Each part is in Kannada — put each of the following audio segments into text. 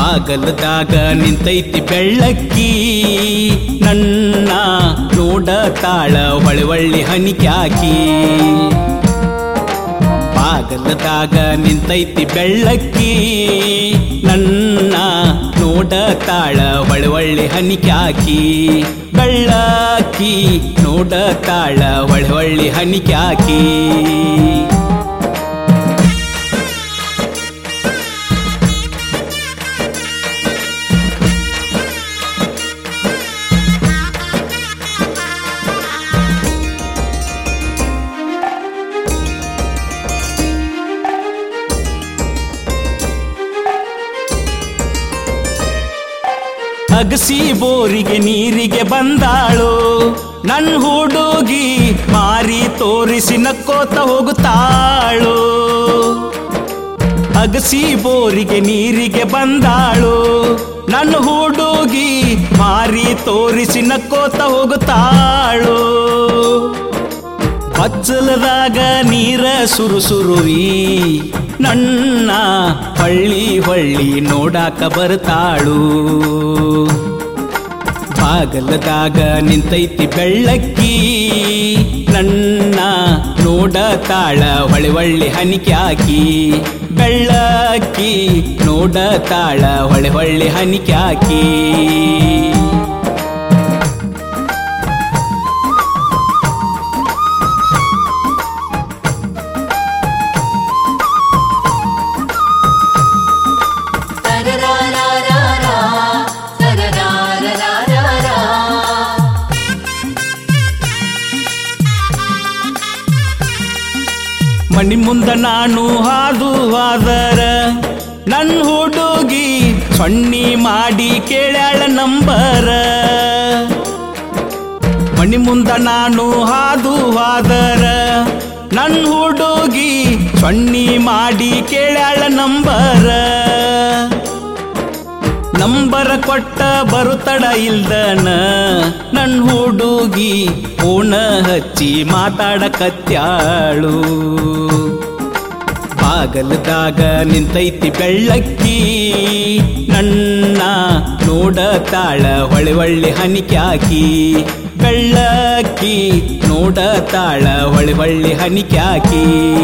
ಬಾಗಲದಾಗ ನಿಂತೈತಿ ಬೆಳ್ಳಕ್ಕಿ ನನ್ನ ನೋಡತಾಳ ಹೊಳವಳ್ಳಿ ಹನಿಕ್ಯಾಕಿ. ಬಾಗಲದಾಗ ನಿಂತೈತಿ ಬೆಳ್ಳಕ್ಕಿ ನನ್ನ ನೋಡತಾಳ ಹೊಳವಳ್ಳಿ ಹನಿಕ್ಯಾಕಿ. ಬೆಳ್ಳಕ್ಕಿ ನೋಡತಾಳ ಹೊಳವಳ್ಳಿ ಹನಿಕ್ಯಾಕಿ. ಅಗಸಿ ಬೋರಿಗೆ ನೀರಿಗೆ ಬಂದಾಳು ನನ್ ಹುಡುಗಿ, ಮಾರಿ ತೋರಿಸಿ ನಕ್ಕೋತ ಹೋಗುತ್ತಾಳು. ಅಗಸಿ ಬೋರಿಗೆ ನೀರಿಗೆ ಬಂದಾಳು ನನ್ನ ಹುಡುಗಿ, ಮಾರಿ ತೋರಿಸಿ ನಕ್ಕೋತ ಹೋಗುತ್ತಾಳು. ಬಚ್ಚಲದಾಗ ನೀರ ಸುರುಸುರುವಿ ನನ್ನ ಹೊಳ್ಳಿ ಹೊಳ್ಳಿ ನೋಡಾಕ ಬರ್ತಾಳು. ಬಾಗಲದಾಗ ನಿಂತೈತಿ ಬೆಳ್ಳಕ್ಕಿ ನನ್ನ ನೋಡತಾಳ ಹೊಳವಳ್ಳಿ ಹನಿಕ್ಯಾಕಿ. ಬೆಳ್ಳಕ್ಕಿ ನೋಡತಾಳ ಹೊಳವಳ್ಳಿ ಹನಿಕ್ಯಾಕಿ. ಮನಿ ಮುಂದ ನಾನು ಹಾದು ಹಾದರ ನನ್ ಹುಡುಗಿ ಸೊನ್ನಿ ಮಾಡಿ ಕೇಳ್ಯಾಳ ನಂಬರ. ಮನಿ ಮುಂದ ನಾನು ಹಾದು ಹಾದರ ನನ್ ಹುಡುಗಿ ಸೊನ್ನಿ ಮಾಡಿ ಕೇಳ್ಯಾಳ ನಂಬರ. ನಂಬರ ಕೊಟ್ಟ ಬರುತ್ತಡ ಇಲ್ದನ ನನ್ ಹುಡುಗಿ ಫೋನ ಹಚ್ಚಿ ಮಾತಾಡಕತ್ಯಾಳು. ಬಾಗಲದಾಗ ನಿಂತೈತಿ ಬೆಳ್ಳಕ್ಕಿ ನನ್ನ ನೋಡತಾಳ ಹೊಳವಳ್ಳಿ ಹನಿಕ್ಯಾಕಿ. ಬೆಳ್ಳಕ್ಕಿ ನೋಡತಾಳ ಹೊಳವಳ್ಳಿ ಹನಿಕ್ಯಾಕಿ.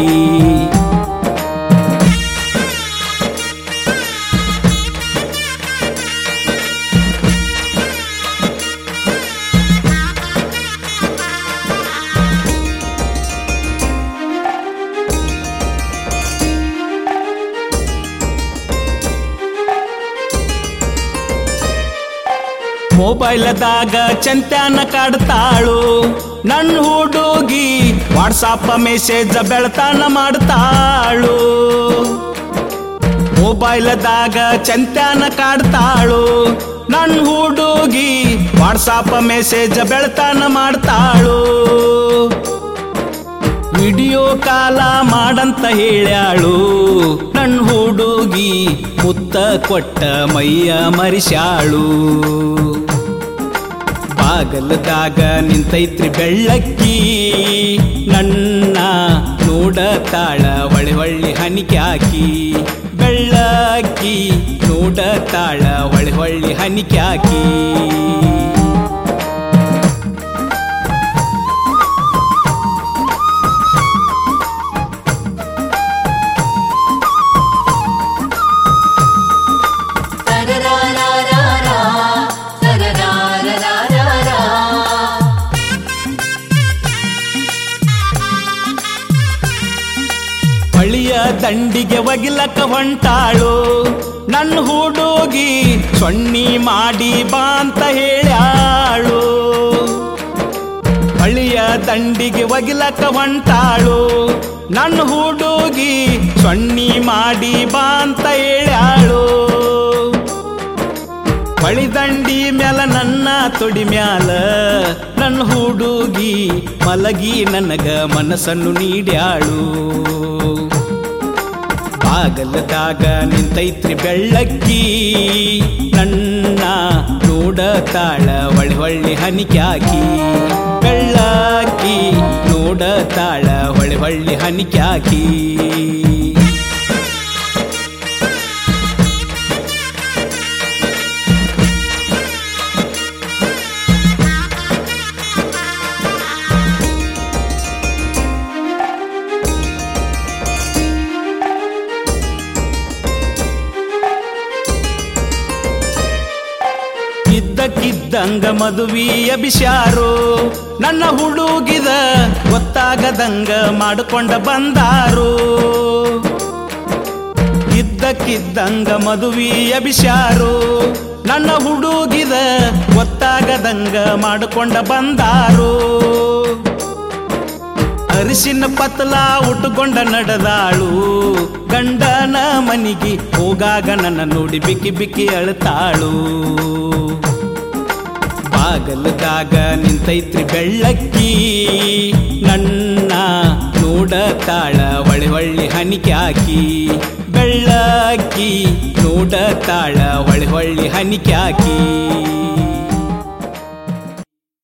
ಮೊಬೈಲದಾಗ ಚಂತ್ಯಾನ ಕಾಡ್ತಾಳು ನನ್ ಹುಡುಗಿ, ವಾಟ್ಸಾಪ್ ಮೆಸೇಜ್ ಬೆಳತಾನ ಮಾಡ್ತಾಳು. ಮೊಬೈಲದಾಗ ಚಂತ್ಯಾನ ಕಾಡ್ತಾಳು ನನ್ ಹುಡುಗಿ, ವಾಟ್ಸಾಪ್ ಮೆಸೇಜ್ ಬೆಳತಾನ ಮಾಡ್ತಾಳು. ವಿಡಿಯೋ ಕಾಲ ಮಾಡಂತ ಹೇಳ್ಯಾಳು ನನ್ ಹುಡುಗಿ, ಮುತ್ತ ಕೊಟ್ಟ ಮೈಯ ಮರಿಸ್ಯಾಳು. ಬಾಗಲದಾಗ ನಿಂತೈತ್ರಿ ಬೆಳ್ಳಕ್ಕಿ ನನ್ನ ನೋಡತಾಳ ಹೊಳವಳ್ಳಿ ಹನಿಕ್ಯಾಕಿ. ಬೆಳ್ಳಕ್ಕಿ ನೋಡತಾಳ ಹೊಳವಳ್ಳಿ ಹನಿಕ್ಯಾಕಿ. ಬಳಿಯ ದಂಡಿಗೆ ಒಗಿಲಕ್ಕ ಹೊಂಟಾಳು ನನ್ ಹುಡುಗಿ, ಸೊನ್ನಿ ಮಾಡಿ ಬಾ ಅಂತ ಹೇಳ್ಯಾಳು. ಬಳಿಯ ದಂಡಿಗೆ ಒಗಿಲಕ್ಕ ಹೊಂಟಾಳು ನನ್ ಹುಡುಗಿ, ಸೊನ್ನಿ ಮಾಡಿ ಬಾ ಅಂತ ಹೇಳ್ಯಾಳು. ಬಳಿ ದಂಡಿ ಮ್ಯಾಲ ನನ್ನ ತೊಡಿ ಮ್ಯಾಲ ನನ್ ಹುಡುಗಿ ಮಲಗಿ ನನಗ ಮನಸ್ಸನ್ನು ನೀಡ್ಯಾಳು. ಬಾಗಲದಾಗ ನಿಂತೈತ್ರಿ ಬೆಳ್ಳಕ್ಕಿ ನನ್ನ ನೋಡತಾಳ ಹೊಳವಳ್ಳಿ ಹನಿಕ್ಯಾಕಿ. ಬೆಳ್ಳಕ್ಕಿ ನೋಡತಾಳ ಹೊಳವಳ್ಳಿ ಹನಿಕ್ಯಾಕಿ. ಇದ್ದಕ್ಕಿದ್ದಂಗ ಮದುವೆಯ ಬಿಷಾರು ನನ್ನ ಹುಡುಗಿದ ಗೊತ್ತಾಗದಂಗ ಮಾಡಿಕೊಂಡ ಬಂದಾರು ಇದ್ದಕ್ಕಿದ್ದಂಗ ಮದುವೆಯ ಬಿಷಾರು ನನ್ನ ಹುಡುಗಿದ ಗೊತ್ತಾಗದಂಗ ಮಾಡಿಕೊಂಡ ಬಂದಾರು ಅರಿಶಿನ ಪತ್ತಲ ಉಟ್ಟುಕೊಂಡ ನಡೆದಾಳು ಗಂಡನ ಮನಿಗೆ ಹೋಗಾಗ ನನ್ನ ನೋಡಿ ಬಿಕ್ಕಿ ಬಿಕ್ಕಿ ಅಳ್ತಾಳು ಬಾಗಲದಾಗ ನಿಂತೈತ್ರಿ ಬೆಳ್ಳಕ್ಕಿ ನನ್ನ ನೋಡತಾಳ ಹೊಳಿ ಹೊಳ್ಳಿ ಹನಿಕೆ ಹಾಕಿ ಬೆಳ್ಳಕ್ಕಿ ನೋಡತಾಳ ಹೊಳಿ ಹೊಳ್ಳಿ ಹನಿಕೆ ಹಾಕಿ